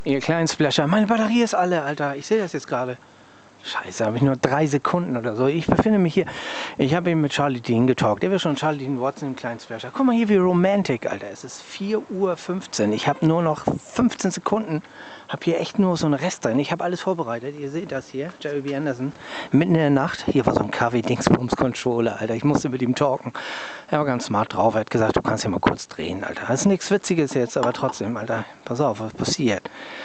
Ihr kleinen Splasher. Meine Batterie ist alle, Alter. Ich sehe das jetzt gerade. Scheiße, habe ich nur 3 Sekunden oder so. Ich befinde mich hier. Ich habe eben mit Charlie Dean getalkt. Der will schon Charlie Dean Watson im kleinen Splasher. Guck mal hier, wie romantic, Alter. Es ist 4:15 Uhr. Ich habe nur noch 15 Sekunden. Habe hier echt nur so einen Rest drin. Ich habe alles vorbereitet. Ihr seht das hier. Jerry B. Anderson. Mitten in der Nacht. Hier war so ein KW-Dingsbums-Controller, Alter. Ich musste mit ihm talken. Er war ganz smart drauf. Er hat gesagt, du kannst hier mal kurz drehen, Alter. Das ist nichts Witziges jetzt, aber trotzdem, Alter. Pass auf, was passiert.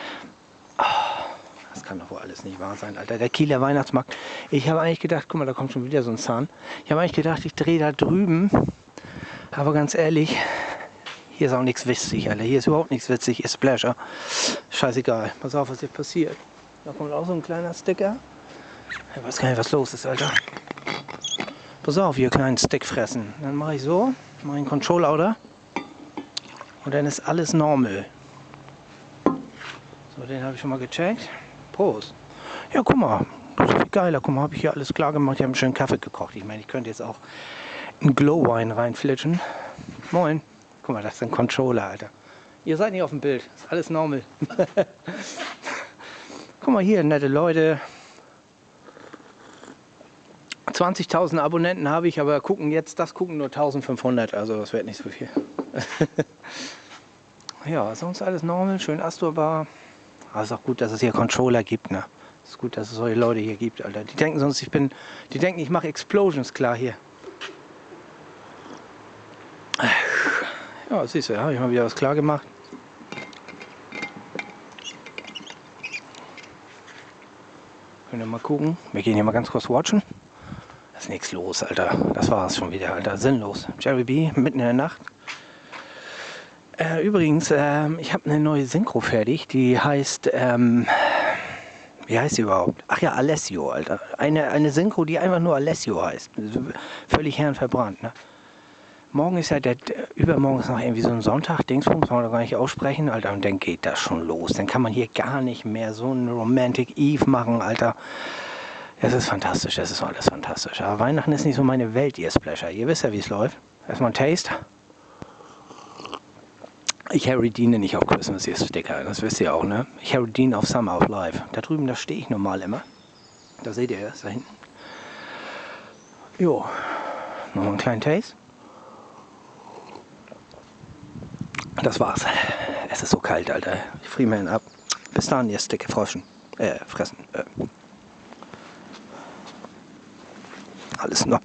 Das kann doch wohl alles nicht wahr sein, Alter. Der Kieler Weihnachtsmarkt. Ich habe eigentlich gedacht, guck mal, da kommt schon wieder so ein Zahn. Ich habe eigentlich gedacht, ich drehe da drüben. Aber ganz ehrlich, hier ist auch nichts witzig, Alter. Hier ist überhaupt nichts witzig. Ihr Splasher. Scheißegal. Pass auf, was hier passiert. Da kommt auch so ein kleiner Sticker. Ich weiß gar nicht, was los ist, Alter. Pass auf, ihr kleinen Stick fressen. Dann mache ich so. Mache einen Controller, oder? Und dann ist alles normal. So, den habe ich schon mal gecheckt. Prost. Ja, guck mal, das ist viel geiler. Guck mal, habe ich hier alles klar gemacht. Ich habe einen schönen Kaffee gekocht. Ich meine, ich könnte jetzt auch einen Glowwine reinflitschen. Moin. Guck mal, das ist ein Controller, Alter. Ihr seid nicht auf dem Bild. Ist alles normal. Guck mal hier, nette Leute. 20.000 Abonnenten habe ich, aber gucken jetzt, das gucken nur 1.500. Also das wird nicht so viel. Ja, sonst alles normal. Schön Astor-Bar. Aber ist auch gut, dass es hier Controller gibt, ne? Ist gut, dass es solche Leute hier gibt, Alter. Die denken sonst, die denken, ich mache Explosions klar hier. Ja, siehst du, habe ich mal wieder was klar gemacht. Können wir mal gucken. Wir gehen hier mal ganz kurz watchen. Da ist nichts los, Alter. Das war es schon wieder, Alter. Sinnlos. Jerry B. mitten in der Nacht. Übrigens, ich habe eine neue Synchro fertig, die heißt, wie heißt sie überhaupt? Ach ja, Alessio, Alter. Eine Synchro, die einfach nur Alessio heißt. Völlig herrenverbrannt, ne? Morgen ist ja übermorgen ist noch irgendwie so ein Sonntag, Dingsbums, kann man doch gar nicht aussprechen, Alter. Und dann geht das schon los. Dann kann man hier gar nicht mehr so ein Romantic Eve machen, Alter. Das ist fantastisch, das ist alles fantastisch. Aber Weihnachten ist nicht so meine Welt, ihr Splasher. Ihr wisst ja, wie es läuft. Erstmal ein Taste. Ich Harry Dean nicht auf Christmas, ihr Sticker, das wisst ihr auch, ne? Ich Harry Dean auf Summer of Life. Da drüben, da stehe ich normal immer. Da seht ihr das, da hinten. Jo, nochmal einen kleinen Taste. Das war's. Es ist so kalt, Alter. Ich friere mir ihn ab. Bis dann, ihr Sticker fressen. Alles noch.